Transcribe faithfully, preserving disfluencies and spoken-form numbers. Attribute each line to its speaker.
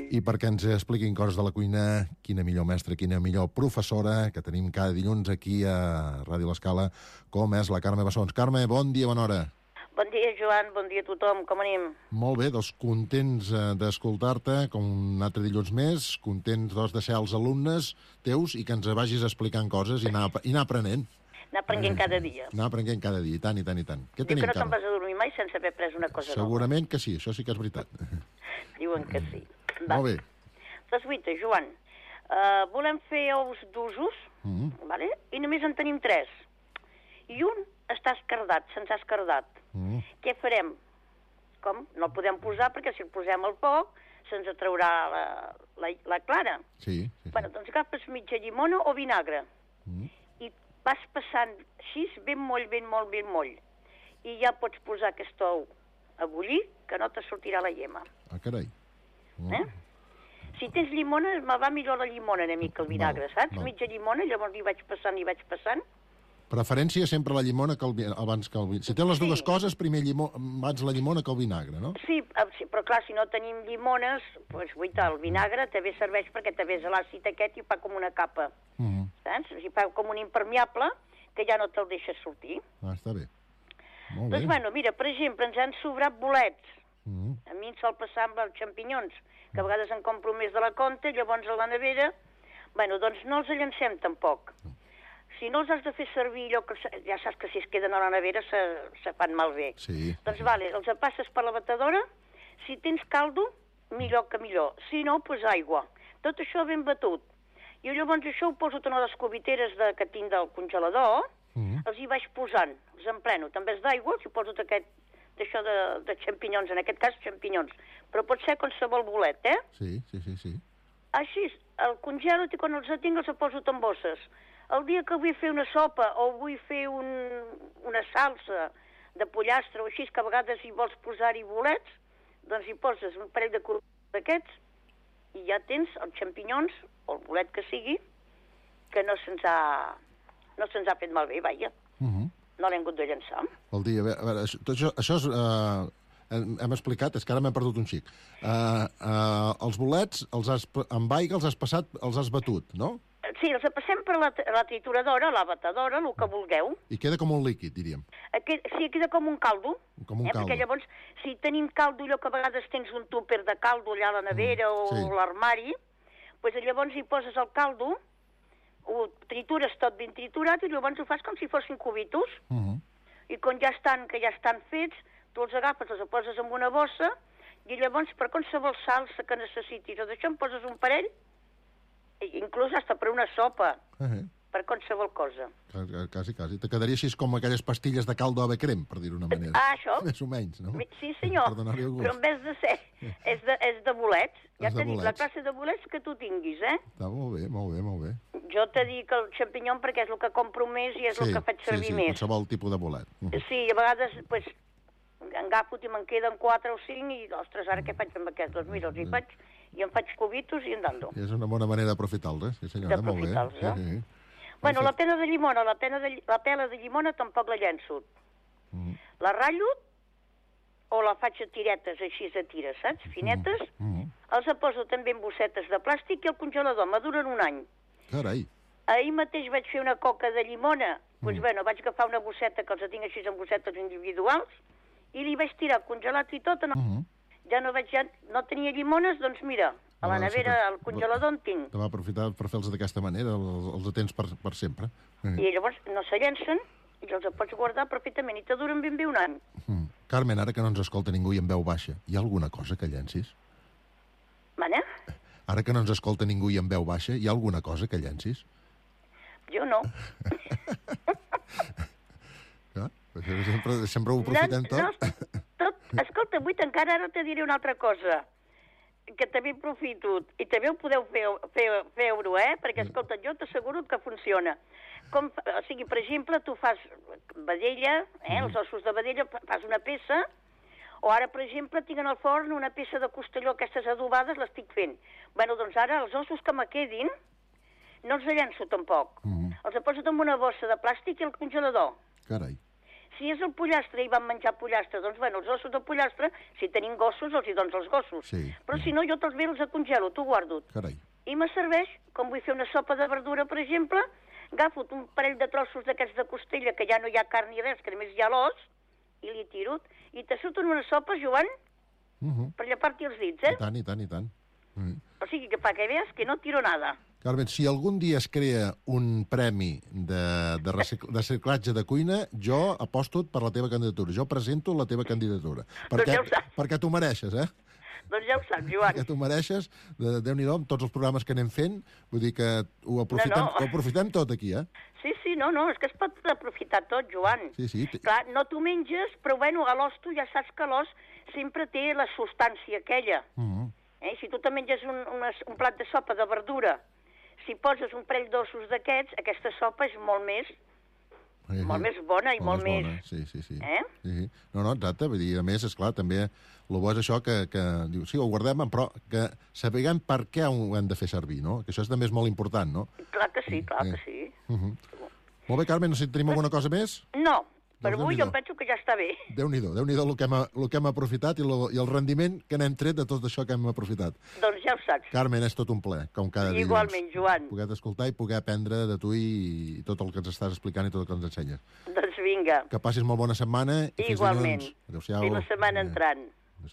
Speaker 1: I perquè ens expliquin coses de la cuina, quina millor mestra, quina millor professora, que tenim cada dilluns aquí a Ràdio L'Escala, com és la Carme Bessons. Carme, bon dia, bona hora.
Speaker 2: Bon dia, Joan, bon dia a tothom, com anem?
Speaker 1: Molt bé, doncs contents eh, d'escoltar-te, com un altre dilluns més, contents doncs, de ser els alumnes teus i que ens vagis explicant coses i anar, i anar aprenent.
Speaker 2: Anar aprenent eh, cada dia.
Speaker 1: Anar aprenent cada dia, i tant, i tant, i tant. Què
Speaker 2: Diu
Speaker 1: tenim,
Speaker 2: que no te'n
Speaker 1: Carme?
Speaker 2: vas a dormir mai sense haver pres una cosa
Speaker 1: Segurament nova. Que sí, això sí que és veritat.
Speaker 2: Diuen que sí.
Speaker 1: Va. Molt bé.
Speaker 2: Les vuit, Joan. Uh, volem fer ous d'usos,
Speaker 1: mm-hmm.
Speaker 2: vale? I només en tenim tres. I un està escardat, se'ns ha escardat.
Speaker 1: Mm.
Speaker 2: Què farem? Com? No el podem posar perquè si el posem al foc se'ns atraurà la, la, la clara.
Speaker 1: Sí, sí, sí.
Speaker 2: Bueno, doncs agafes mitja llimona o vinagre
Speaker 1: mm.
Speaker 2: i vas passant així ben moll, ben moll, ben moll. I ja pots posar aquest ou a bullir que no te sortirà la llema.
Speaker 1: Ah, carai. Mm.
Speaker 2: Eh? Si tens llimona, me va millor la llimona una mica el vinagre,
Speaker 1: val,
Speaker 2: saps?
Speaker 1: val.
Speaker 2: Mitja llimona, llavors hi vaig passant, hi vaig passant.
Speaker 1: Preferència sempre la llimona que el, vi- abans que el vinagre. Si tens les dues
Speaker 2: Sí.
Speaker 1: coses, primer llimó, abans la llimona que el vinagre, no?
Speaker 2: Sí, eh, sí, però clar, si no tenim llimones, doncs, guaita, el vinagre també serveix perquè també és l'àcid aquest i fa com una capa,
Speaker 1: Mm.
Speaker 2: saps? I fa com un impermeable que ja no te'l deixa sortir.
Speaker 1: Ah, està bé. Molt bé.
Speaker 2: Doncs, bueno, mira, per exemple, ens han sobrat bolets.
Speaker 1: Mm.
Speaker 2: A mi em sol passar amb els xampinyons, que a vegades en compro més de la compta, llavors a la nevera... Bueno, doncs no els llancem tampoc. Si no els has de fer servir allò que... Ja saps que si es queden a la nevera se, se fan malbé.
Speaker 1: Sí.
Speaker 2: Doncs vale, els passes per la batedora. Si tens caldo, millor que millor. Si no, doncs aigua. Tot això ben batut. I llavors això ho poso en les cubiteres de, que tinc del congelador,
Speaker 1: Mm.
Speaker 2: els hi vaig posant, els empleno. També és d'aigua, si poso aquest d'això de, de xampinyons, en aquest cas xampinyons. Però pot ser qualsevol bolet, eh?
Speaker 1: Sí, sí, sí, sí.
Speaker 2: Així, el congelo i quan els tinc els poso en bosses. El dia que vull fer una sopa o vull fer un, una salsa de pollastre o així, que a vegades hi vols posar-hi bolets, doncs hi poses un parell de corrons d'aquests i ja tens els xampinyons o el bolet que sigui que no se'ns ha, no se'ns ha fet malbé, vaja.
Speaker 1: Mm-hmm.
Speaker 2: No l'hem hagut de llançar.
Speaker 1: El dia, a veure, a veure això, tot això, això és... Uh, hem, hem explicat, és que ara m'he perdut un xic. Uh, uh, els bolets, els has, amb aigua els has passat, els has batut, no?
Speaker 2: Sí, els passem per la, la trituradora, la batedora, el que vulgueu.
Speaker 1: I queda com un líquid, diríem.
Speaker 2: Aquest, sí, queda com un caldo.
Speaker 1: Com un
Speaker 2: eh?
Speaker 1: caldo.
Speaker 2: Perquè llavors, si tenim caldo, allò que a vegades tens un túper de caldo allà a la nevera
Speaker 1: Mm, sí.
Speaker 2: o a l'armari, doncs llavors hi poses el caldo, ho tritures tot ben triturat i llavors ho fas com si fossin cubitos.
Speaker 1: Mm-hmm.
Speaker 2: I quan ja estan, que ja estan fets, tu els agafes, els poses en una bossa i llavors per qualsevol salsa que necessitis o d'això em poses un parell, i inclús hasta per una sopa,
Speaker 1: Uh-huh.
Speaker 2: per qualsevol cosa.
Speaker 1: Quasi, quasi. Te quedaria així com aquelles pastilles de caldo ave crem, per dir-ho d'una manera.
Speaker 2: Ah, això?
Speaker 1: Més o menys, no?
Speaker 2: Sí, senyor,
Speaker 1: Per donar-li el gust.
Speaker 2: però en vez de ser, és de, és de bolets. Ja
Speaker 1: És de
Speaker 2: t'he dit, la
Speaker 1: bolets.
Speaker 2: classe de bolets que tu tinguis, eh?
Speaker 1: Està molt bé, molt bé, molt bé.
Speaker 2: Jo t'he dit que el xampinyon perquè és el que compro més i és el que faig servir
Speaker 1: sí, sí,
Speaker 2: més.
Speaker 1: qualsevol tipus de bolet. Mm.
Speaker 2: Sí, a vegades, pues, agafo i me'n queden quatre o cinc i, ostres, ara què faig amb aquests? Doncs mira, els hi faig i em faig cubitos i andando.
Speaker 1: I és una bona manera d'aprofitar-los, sí senyora, molt bé.
Speaker 2: D'aprofitar-los, eh?
Speaker 1: Sí, sí.
Speaker 2: Bueno, la
Speaker 1: Perfecte.
Speaker 2: pena de llimona, la, pena de, la pela de llimona tampoc la llenço.
Speaker 1: Mm.
Speaker 2: La ratllo o la faig a tiretes, així a tires, saps? Finetes.
Speaker 1: Mm.
Speaker 2: Els poso també en bossetes de plàstic i al congelador, maduren un any.
Speaker 1: Carai.
Speaker 2: Ahir mateix vaig fer una coca de llimona, doncs,
Speaker 1: Mm.
Speaker 2: bueno, vaig agafar una bosseta que els tinc així en bossetes individuals i li vaig tirar congelat i tot. No,
Speaker 1: Mm.
Speaker 2: ja no vaig, ja no tenia llimones, doncs mira, a la
Speaker 1: Ah,
Speaker 2: nevera,
Speaker 1: sí,
Speaker 2: al congelador en tinc.
Speaker 1: Te va aprofitar per fer-los d'aquesta manera, els, els atents per, per sempre. Mm.
Speaker 2: I llavors no se llencen i els pots guardar perfectament i te duren ben bé un any.
Speaker 1: Mm. Carmen, ara que no ens escolta ningú i en veu baixa, hi ha alguna cosa que llencis?
Speaker 2: Mana?
Speaker 1: Ara que no ens escolta ningú i en veu baixa, hi ha alguna cosa que llencis?
Speaker 2: Jo no.
Speaker 1: Ja? Sempre, sempre ho aprofitem
Speaker 2: no,
Speaker 1: tot?
Speaker 2: No, tot. Escolta, avui encara ara te diré una altra cosa que també aprofito, i també ho podeu fer, fer, fer-ho, eh? Perquè, escolta, jo t'asseguro que funciona. Com, o sigui, per exemple, tu fas vedella, eh? Els ossos de vedella, fas una peça, o ara, per exemple, tinc en el forn una peça de costelló, aquestes adobades, l'estic fent. Bueno, doncs ara, els ossos que me quedin, no els llenço tampoc.
Speaker 1: Mm.
Speaker 2: Els poso en una bossa de plàstic i al congelador.
Speaker 1: Carai.
Speaker 2: Si és el pollastre i van menjar pollastre, doncs, bueno, els ossos de pollastre, si tenim gossos, els hi dones els gossos.
Speaker 1: Sí.
Speaker 2: Però si no, jo te'ls ve, els congelo, t'ho guardo.
Speaker 1: Carai.
Speaker 2: I me serveix, com vull fer una sopa de verdura, per exemple, agafo un parell de trossos d'aquests de costella, que ja no hi ha carn ni res, que només hi ha l'os, i li tiro. I te surten una sopa, Joan,
Speaker 1: Uh -huh.
Speaker 2: per llepar-t'hi els dits, eh?
Speaker 1: I tant, i tant, i tant. Mm.
Speaker 2: O sigui que, para que veas que no tiro nada.
Speaker 1: Carmen, si algun dia es crea un premi de, de, recicl de reciclatge de cuina, jo aposto per la teva candidatura. Jo presento la teva candidatura. Perquè,
Speaker 2: ja ho saps.
Speaker 1: perquè t'ho mereixes, eh?
Speaker 2: Doncs ja ho saps, Joan.
Speaker 1: Que t'ho mereixes, de, Déu-n'hi-do, amb tots els programes que anem fent, vull dir que ho aprofitem,
Speaker 2: No, no.
Speaker 1: ho aprofitem tot aquí, eh?
Speaker 2: Sí, sí, no, no, és que es pot aprofitar tot, Joan.
Speaker 1: Sí, sí.
Speaker 2: Clar, no t'ho menges, però bueno, a l'os tu ja saps que l'os sempre té la substància aquella.
Speaker 1: Uh -huh.
Speaker 2: eh? Si tu te menges un, una, un plat de sopa de verdura, si poses un parell d'ossos d'aquests, aquesta sopa és molt més,
Speaker 1: Sí,
Speaker 2: molt
Speaker 1: sí.
Speaker 2: més bona i molt, més...
Speaker 1: Bona. Sí, sí, sí.
Speaker 2: Eh?
Speaker 1: Sí, sí. No, no, exacte. Vull dir, a més, esclar, també el bo és això que, que diu, sí, ho guardem, però que sapiguem per què ho hem de fer servir, no? Que això també és molt important, no?
Speaker 2: Clar que sí, clar
Speaker 1: Eh.
Speaker 2: que sí.
Speaker 1: Uh -huh. Molt bé, Carmen, no sé si tenim alguna cosa més?
Speaker 2: No, per
Speaker 1: Doncs
Speaker 2: avui
Speaker 1: Déu-n'hi-do.
Speaker 2: jo penso que ja està bé.
Speaker 1: Déu-n'hi-do, Déu-n'hi-do el, que hem, el que hem aprofitat i, lo, i el rendiment que n'hem tret de tot això que hem aprofitat.
Speaker 2: Doncs ja ho saps.
Speaker 1: Carmen, és tot un plaer, com cada dia.
Speaker 2: Igualment, Joan.
Speaker 1: Poder t'escoltar i poder aprendre de tu i, i tot el que ens estàs explicant i tot el que ens ensenyes.
Speaker 2: Doncs vinga.
Speaker 1: Que passis molt bona setmana i fins
Speaker 2: Igualment.
Speaker 1: dilluns. Adéu-siau.
Speaker 2: Fins la setmana
Speaker 1: Eh.
Speaker 2: entrant.